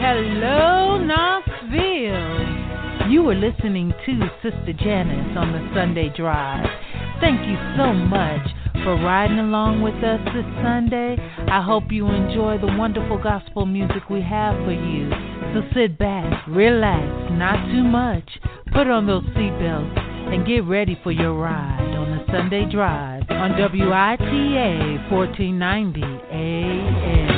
Hello, Knoxville. You are listening to Sister Janice on the Sunday Drive. Thank you so much for riding along with us this Sunday. I hope you enjoy the wonderful gospel music we have for you. So sit back, relax, not too much. Put on those seatbelts and get ready for your ride on the Sunday Drive on WITA 1490 AM.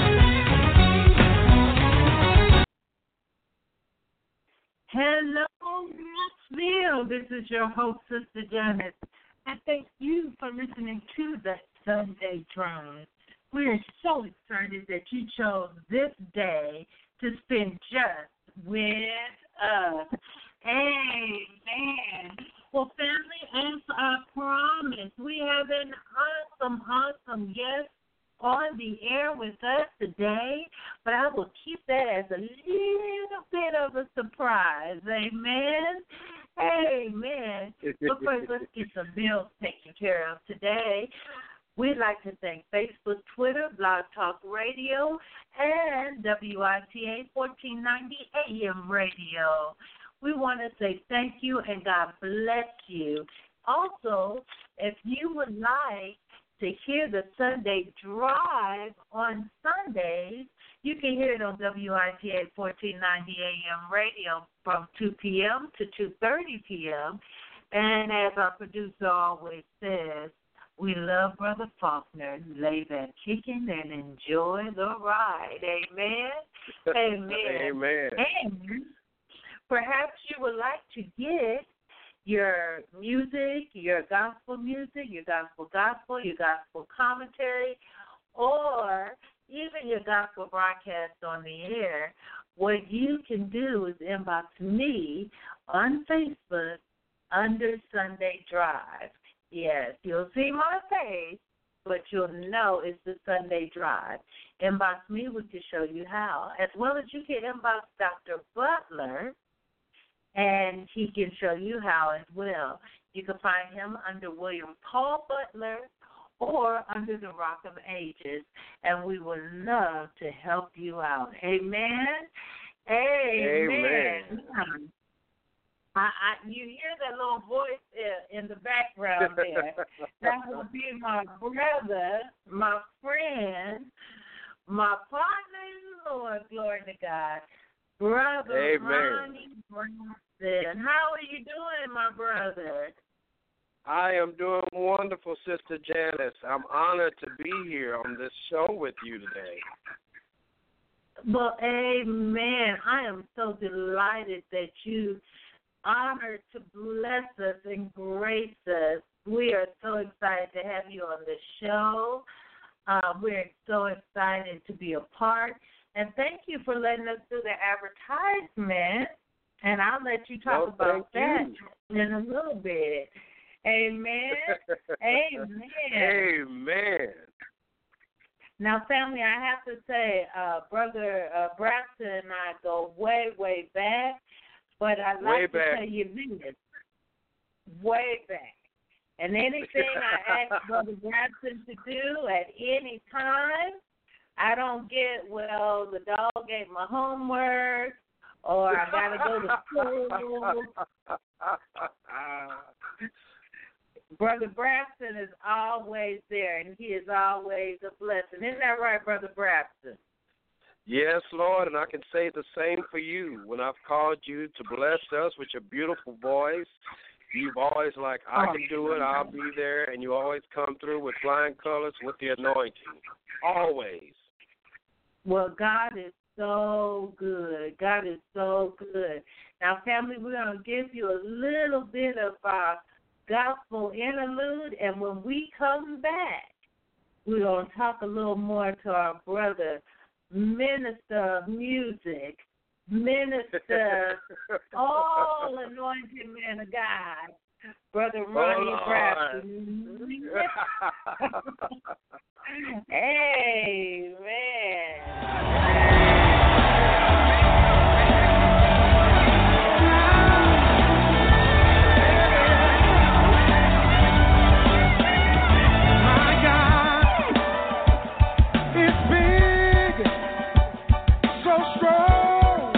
Hello, Knoxville. This is your host, Sister Janice. I thank you for listening to the Sunday Drive. We are so excited that you chose this day to spend just with us. Amen. Well, family, as I promised, we have an awesome guest on the air with us today, but I will keep that as a little bit of a surprise. Amen. Amen. But first, let's get some bills taken care of today. We'd like to thank Facebook, Twitter, Blog Talk Radio, and WITA 1490 AM Radio. We want to say thank you and God bless you. Also, if you would like to hear the Sunday Drive on Sundays, you can hear it on WITA 1490 AM radio from 2 p.m. to 2:30 p.m. And as our producer always says, we love Brother Faulkner. Lay back, kicking, and enjoy the ride. Amen. Amen. Amen. And perhaps you would like to get your music, your gospel commentary, or even your gospel broadcast on the air. What you can do is inbox me on Facebook under Sunday Drive. Yes, you'll see my face, but you'll know it's the Sunday Drive. Inbox me, we can show you how. As well as you can inbox Dr. Butler, and he can show you how as well. You can find him under William Paul Butler or under the Rock of Ages, and we would love to help you out. Amen? Amen. You hear that little voice in the background there. That will be my brother, my friend, my partner in the Lord, glory to God, Brother Ronnie Braxton. How are you doing, my brother? I am doing wonderful, Sister Janice. I'm honored to be here on this show with you today. Well, amen. I am so delighted that you honored to bless us and grace us. We are so excited to have you on the show. We're so excited to be a part. And thank you for letting us do the advertisement. And I'll let you talk about that in a little bit. Amen. Amen. Amen. Now, family, I have to say, Brother Braxton and I go way, way back. But I'd like to tell you this, way back. And anything I ask Brother Braxton to do at any time, I don't get, well, the dog ate my homework, or I got to go to school. Brother Braxton is always there, and he is always a blessing. Isn't that right, Brother Braxton? Yes, Lord, and I can say the same for you. When I've called you to bless us with your beautiful voice, you've always like, I can do it, I'll be there, and you always come through with flying colors with the anointing. Always. Well, God is so good. God is so good. Now, family, we're going to give you a little bit of our gospel interlude, and when we come back, we're going to talk a little more to our brother, Minister of Music, Minister, all anointed man of God, Brother Ronnie Braxton. Amen. So strong.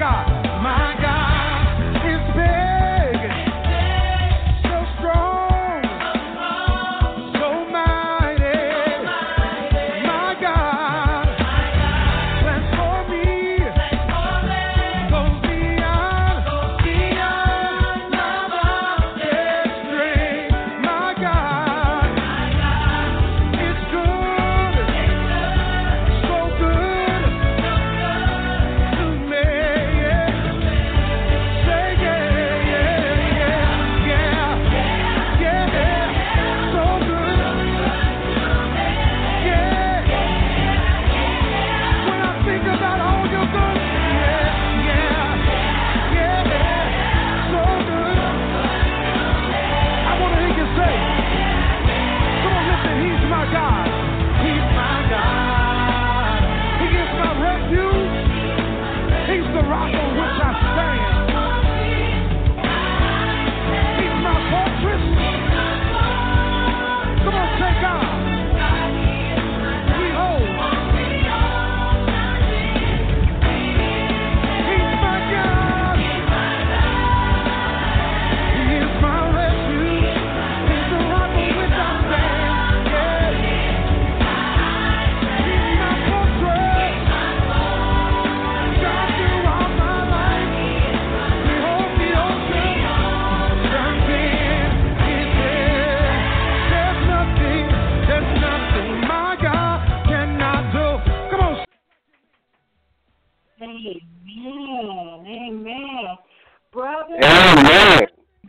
Amen. Brother. Amen.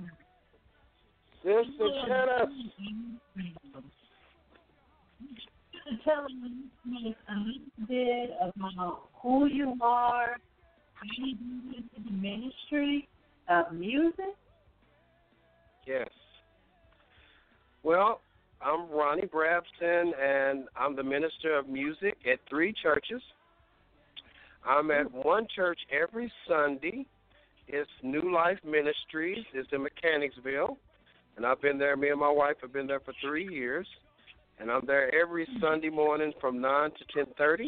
Sister Jenna. Tell me a little bit about who you are, how you do into the ministry of music. Yes. Well, I'm Ronnie Brabson, and I'm the minister of music at 3 churches. I'm at one church every Sunday. It's New Life Ministries. It's in Mechanicsville. And I've been there, me and my wife have been there for 3 years. And I'm there every Sunday morning from 9 to 10:30.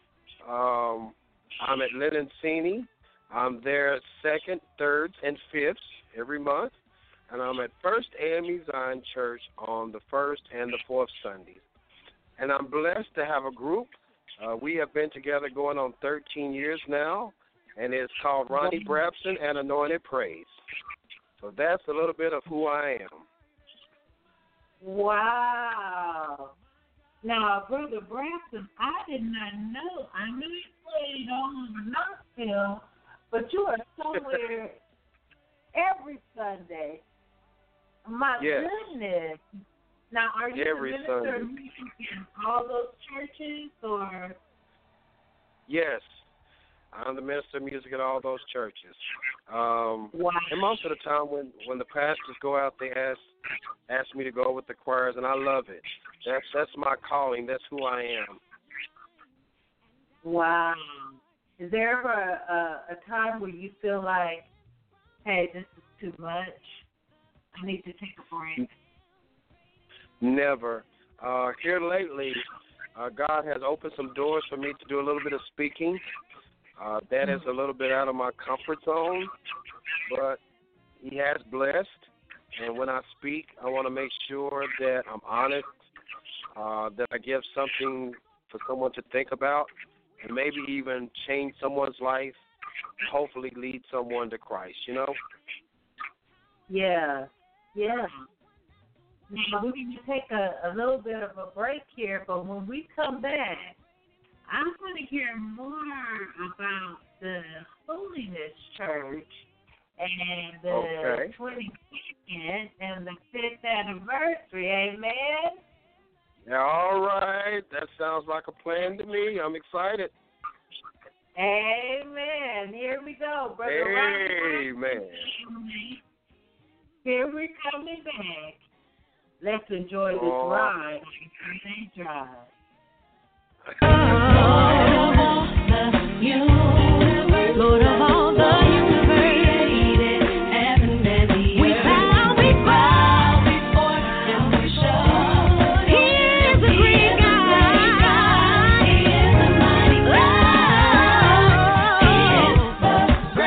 I'm at Lenancini. I'm there 2nd, 3rd, and 5th every month. And I'm at First AME Zion Church on the 1st and the 4th Sundays. And I'm blessed to have a group. We have been together going on 13 years now, and it's called Ronnie Brabson and Anointed Praise. So that's a little bit of who I am. Wow. Now, Brother Brabson, I did not know. I knew you played on Knoxville, but you are somewhere every Sunday. My goodness. Now, are you every the minister Sunday of music in all those churches, or? Yes. I'm the minister of music at all those churches. Wow. And most of the time when the pastors go out, they ask me to go with the choirs, and I love it. That's my calling. That's who I am. Wow. Is there ever a time where you feel like, hey, this is too much, I need to take a break? Never. Here lately, God has opened some doors for me to do a little bit of speaking. That is a little bit out of my comfort zone, but He has blessed. And when I speak, I want to make sure that I'm honest, that I give something for someone to think about, and maybe even change someone's life, and hopefully lead someone to Christ, you know? Yeah. Now, we're going to take a little bit of a break here, but when we come back, I want to hear more about the Holiness Church and the 22nd and the 5th anniversary. Amen? Yeah, all right. That sounds like a plan to me. I'm excited. Amen. Here we go, Brother Ronnie. Amen. Here we're coming back. Let's enjoy this ride on Sunday Drive. Lord of all the universe, heaven and the earth. We bow before and we show. He is the great God. He is the mighty God. He is the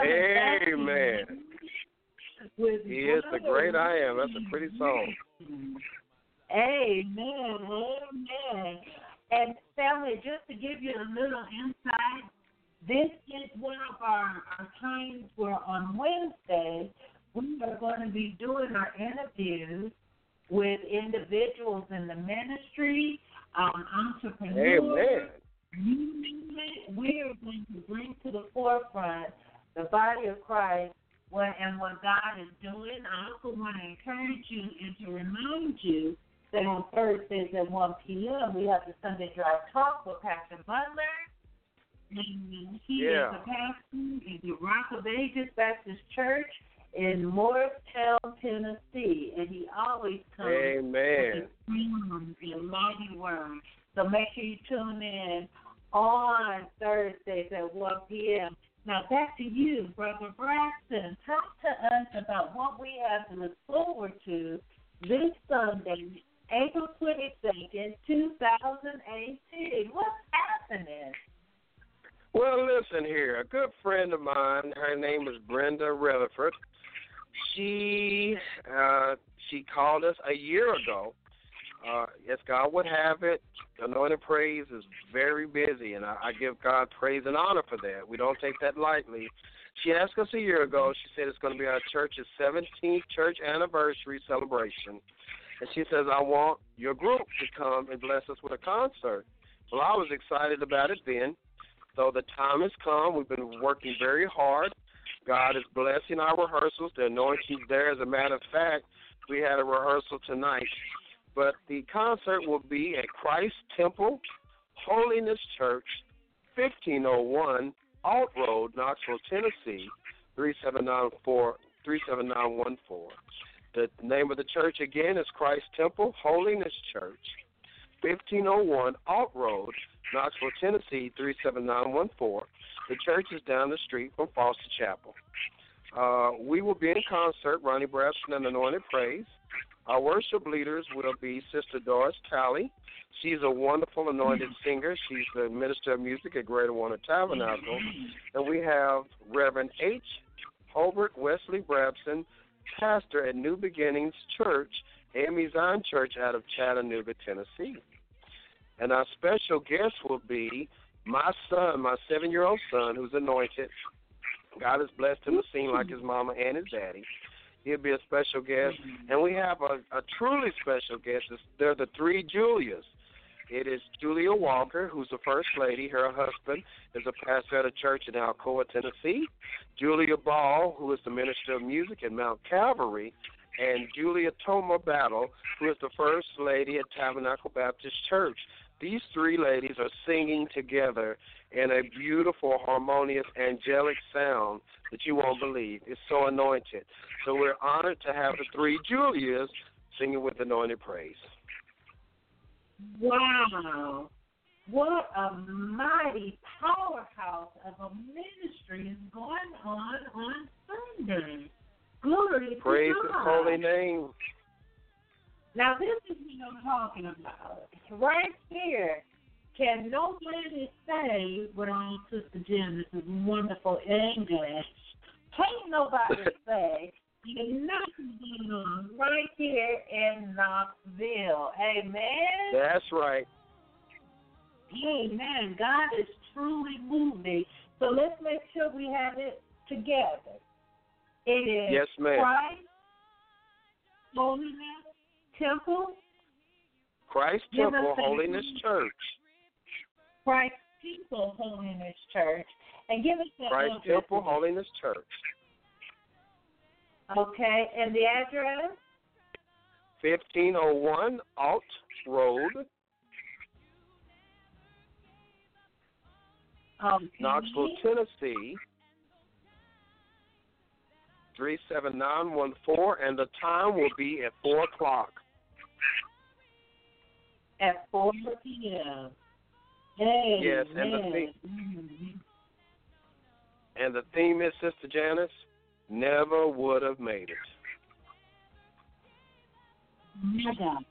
Amen. With He is the great I am. That's a pretty song. Amen. Amen. And family, just to give you a little insight, this is one of our times where on Wednesday we are going to be doing our interviews with individuals in the ministry, entrepreneurs. Amen. We are going to bring to the forefront the body of Christ and what God is doing. I also want to encourage you and to remind you that on Thursdays at 1 p.m. we have the Sunday Drive Talk with Pastor Butler. And he is a pastor at the Rock of Ages Baptist Church in Morristown, Tennessee, and he always comes with a mighty word. So make sure you tune in on Thursdays at 1 p.m. Now back to you, Brother Braxton. Talk to us about what we have to look forward to this Sunday, April 22nd, 2018. What's happening? Well, listen here. A good friend of mine, her name is Brenda Rutherford. She called us a year ago. As God would have it, Anointed Praise is very busy, and I give God praise and honor for that. We don't take that lightly. She asked us a year ago. She said it's going to be our church's 17th church anniversary celebration. And she says, I want your group to come and bless us with a concert. Well, I was excited about it then. So the time has come. We've been working very hard. God is blessing our rehearsals. The anointing's there. As a matter of fact, we had a rehearsal tonight. But the concert will be at Christ Temple, Holiness Church, 1501 Alt Road, Knoxville, Tennessee, 37914. The name of the church again is Christ Temple, Holiness Church, 1501 Alt Road, Knoxville, Tennessee, 37914. The church is down the street from Foster Chapel. We will be in concert, Ronnie Braxton and Anointed Praise. Our worship leaders will be Sister Doris Talley. She's a wonderful anointed singer. She's the minister of music at Greater Warner Tabernacle. And we have Reverend H. Hobart Wesley Brabson, pastor at New Beginnings Church, AME Zion Church out of Chattanooga, Tennessee. And our special guest will be my son, my 7-year-old son, who's anointed. God has blessed him to sing like his mama and his daddy. He'll be a special guest. And we have a truly special guest. They're the three Julias. It is Julia Walker, who's the first lady. Her husband is a pastor at a church in Alcoa, Tennessee. Julia Ball, who is the minister of music at Mount Calvary. And Julia Toma Battle, who is the first lady at Tabernacle Baptist Church. These three ladies are singing together in a beautiful, harmonious, angelic sound that you won't believe. It's so anointed. So we're honored to have the three Julias singing with Anointed Praise. Wow. What a mighty powerhouse of a ministry is going on Sunday. Glory to God. Praise His holy name. Now, this is what I'm talking about. Right here. Can nobody say, with all Sister Janice's wonderful English, can't nobody say, there's nothing going on right here in Knoxville. Amen? That's right. Amen. God is truly moving. So let's make sure we have it together. It is yes, ma'am. Christ Holiness Temple. Christ Temple Holiness Church. Christ Temple Holiness Church. And give us the Christ Temple Holiness Church. Okay, and the address? 1501 Alt Road, Knoxville, Tennessee, 37914, and the time will be at 4 o'clock. At 4 p.m. Yes, and the theme is, Sister Janice, never would have made it. My God.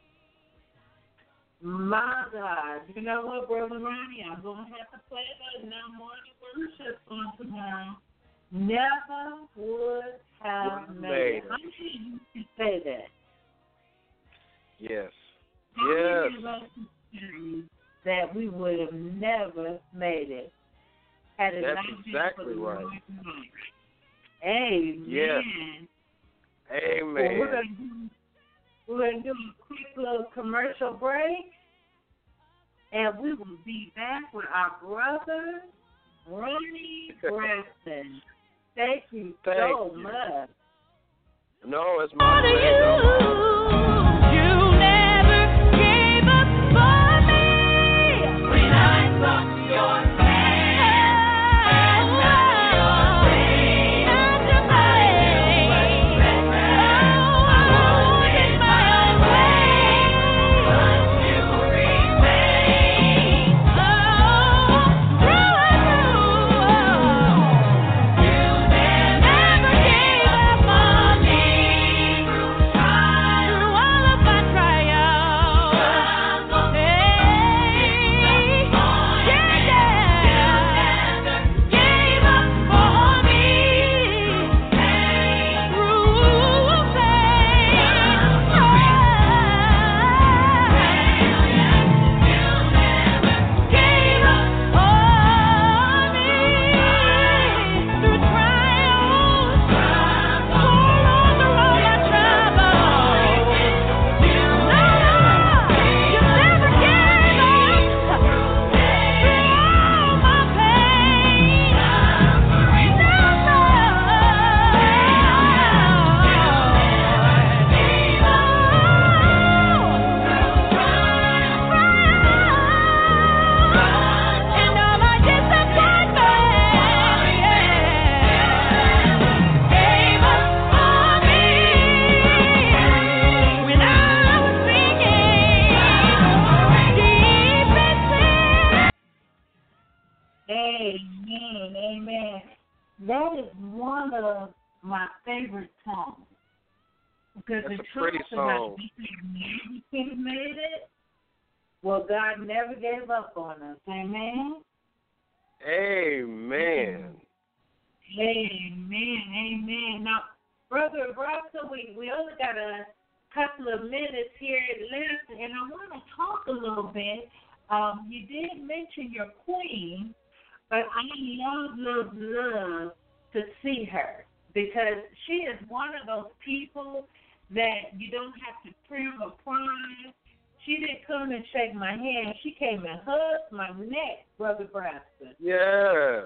My God. You know what, Brother Ronnie? I'm going to have to play that in our morning worship on tomorrow. never would have made it. How many of you can say that? Yes. How Yes. many of us can say that we would have never made it had it That's not been exactly for the right. Lord's mercy? Amen. Yes. Well, Amen. we're gonna do a quick little commercial break, and we will be back with our brother, Ronnie Braxton. Thank you so much. No, it's my pleasure. You never gave up for me when I saw your Amen. That is one of my favorite songs. Because That's it a pretty talks about song. you could have made it. Well, God never gave up on us. Amen. Amen. Amen. Now, Brother Braxton, we only got a couple of minutes here left, and I want to talk a little bit. You did mention your queen, but I love to see her because she is one of those people that you don't have to prim or prime. She didn't come and shake my hand. She came and hugged my neck, Brother Braxton. Yes.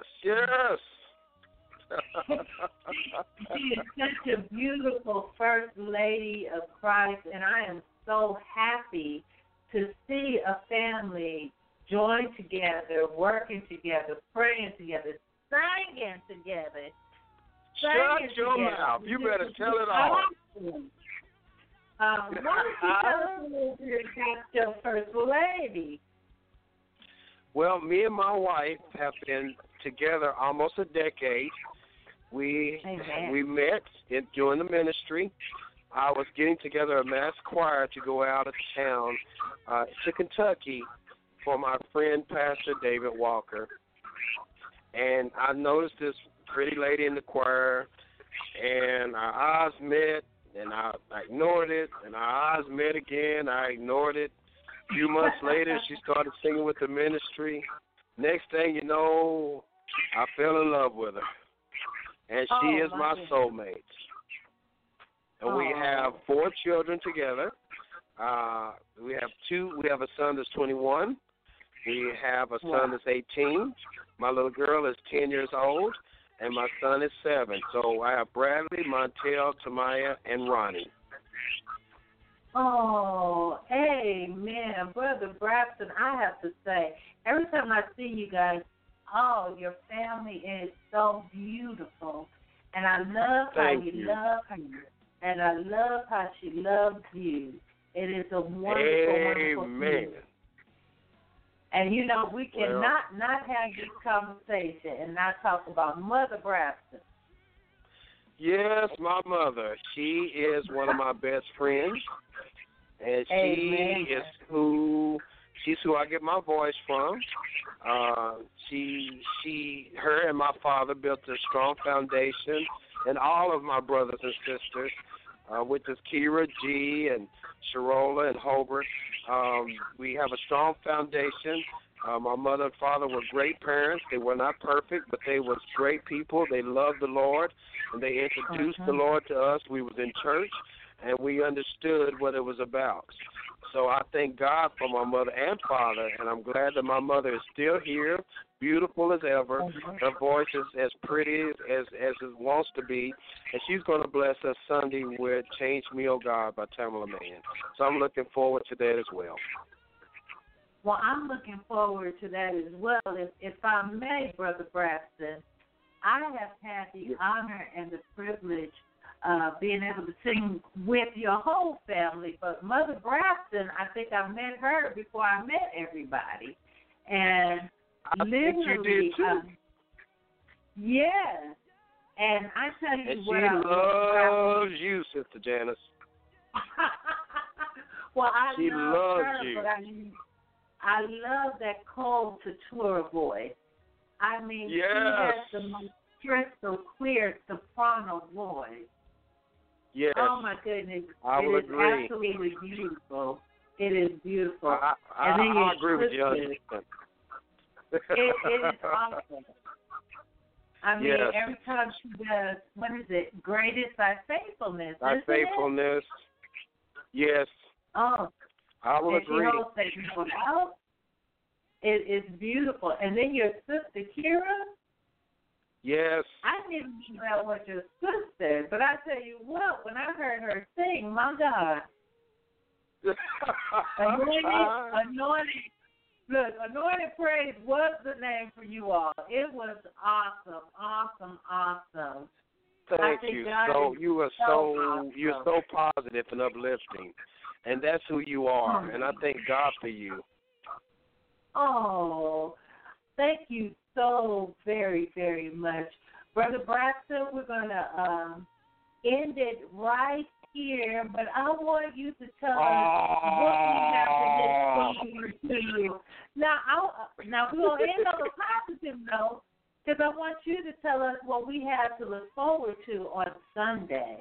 She is such a beautiful First Lady of Christ, and I am so happy to see a family join together, working together, praying together, singing together. Shut your mouth. You better tell it all. Why don't you tell us a little bit about your First Lady? Well, me and my wife have been together almost a decade. We met during the ministry. I was getting together a mass choir to go out of town to Kentucky for my friend Pastor David Walker. And I noticed this pretty lady in the choir, and our eyes met, and I ignored it, and our eyes met again. I ignored it. A few months later, she started singing with the ministry. Next thing you know, I fell in love with her. And she is my soulmate. And we have 4 children together. We have a son that's 21. We have a son that's 18. My little girl is 10 years old, and my son is 7. So I have Bradley, Montel, Tamaya, and Ronnie. Oh, amen. Brother Braxton, I have to say, every time I see you guys, your family is so beautiful. And I love how you love her. And I love how she loves you. It is a wonderful thing. And, we cannot not have this conversation and not talk about Mother Braxton. Yes, my mother. She is one of my best friends. And she is who She's who I get my voice from. Her and my father built a strong foundation, and all of my brothers and sisters, which is Kira G and Sharola and Hobart. We have a strong foundation. My mother and father were great parents. They were not perfect, but they were great people. They loved the Lord, and they introduced the Lord to us. We was in church, and we understood what it was about. So I thank God for my mother and father, and I'm glad that my mother is still here, beautiful as ever. Her voice is as pretty as it wants to be, and she's going to bless us Sunday with Change Me, Oh God by Tamala Mann. So I'm looking forward to that as well. Well, I'm looking forward to that as well. If I may, Brother Braxton, I have had the honor and the privilege of being able to sing with your whole family. But Mother Braxton, I think I met her before I met everybody. And I think you did too. Yeah. And I tell you and what, she loves you, Sister Janice. Well, she loves her, you. But I love that cold couture voice. I mean, yes. She has the most crystal clear soprano voice. Yes. Oh, my goodness. I will agree. Absolutely beautiful. It is beautiful. I agree with you. It is awesome. I mean, yes. Every time she does, what is it? Great is thy faithfulness. Thy faithfulness. Yes. Oh. I will agree. She holds that note out. It is beautiful. And then your sister, Kira. Yes. I didn't know that was your sister, but I tell you what, when I heard her sing, my God. Anointed Praise was the name for you all. It was awesome. Thank you. So you are awesome. You're so positive and uplifting, and that's who you are. And I thank God for you. Oh, thank you so very, very much, Brother Braxton. We're gonna end it right here, but I want you to tell us what we have to look forward to. Now we're gonna end on a positive note, because I want you to tell us what we have to look forward to on Sunday.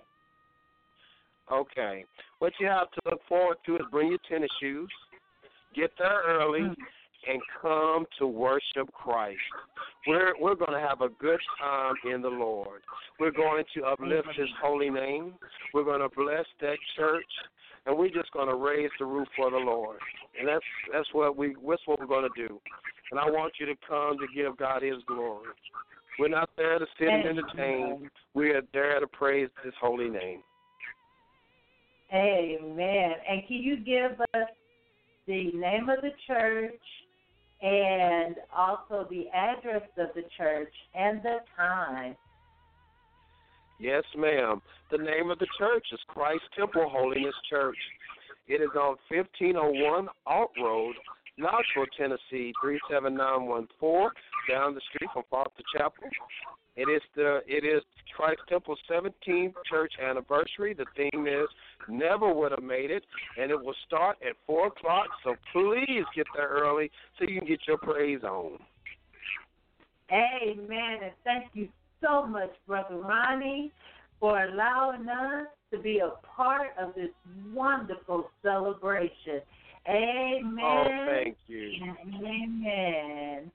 Okay. What you have to look forward to is bring your tennis shoes, get there early, and come to worship Christ. We're going to have a good time in the Lord. We're going to uplift His holy name. We're going to bless that church, and we're just going to raise the roof for the Lord. And that's what we're going to do. And I want you to come to give God His glory. We're not there to sit and entertain. We are there to praise His holy name. Amen. And can you give us the name of the church and also the address of the church and the time? Yes, ma'am. The name of the church is Christ Temple Holiness Church. It is on 1501 Alt Road, Knoxville, Tennessee, 37914, down the street from Foster Chapel. It is Christ Temple's 17th church anniversary. The theme is Never Would Have Made It, and it will start at 4 o'clock, so please get there early so you can get your praise on. Amen, and thank you so much, Brother Ronnie, for allowing us to be a part of this wonderful celebration. Amen. Oh, thank you. Amen.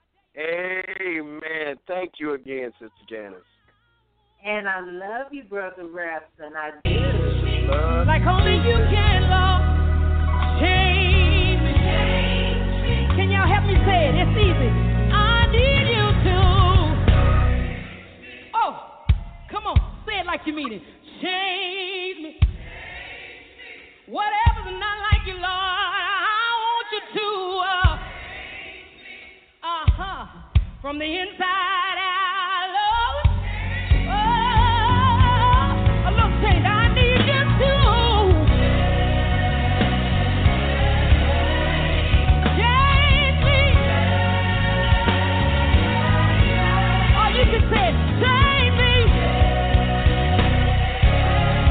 Amen. Thank you again, Sister Janice. And I love you, Brother Rapson. I do. Like only you can, Lord. Change me. Can y'all help me say it? It's easy. I need you to. Oh, come on. Say it like you mean it. Change me. Whatever's not like you, Lord, I want you to. From the inside out, Lord. Oh, a little change. I need you to change me. Or you can say, change me.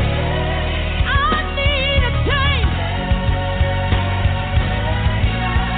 I need a change.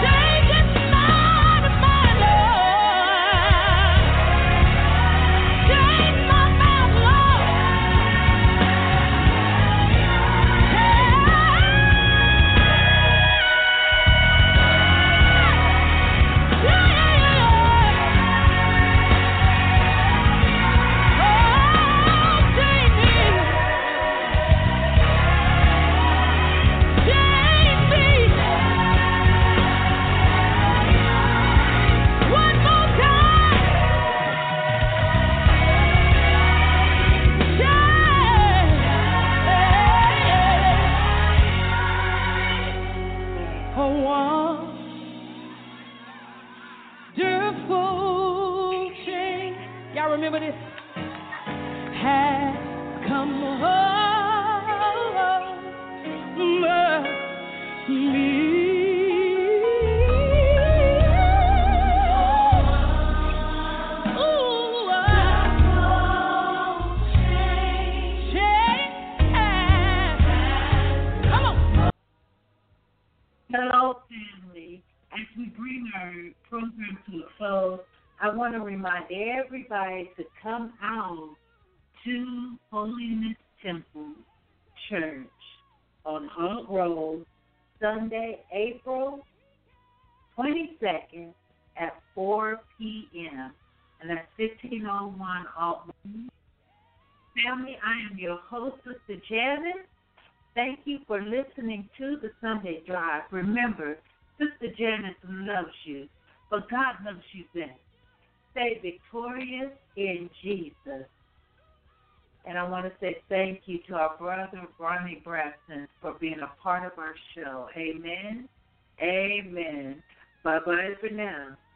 Well, family, as we bring our program to a close, I want to remind everybody to come out to Holiness Temple Church on Hunt Road, Sunday, April 22nd at 4 p.m. And that's 1501 Altman. Family, I am your host, Sister Janice. Thank you for listening to the Sunday Drive. Remember, Sister Janice loves you, but God loves you best. Stay victorious in Jesus. And I want to say thank you to our brother, Ronnie Braxton, for being a part of our show. Amen. Amen. Bye-bye for now.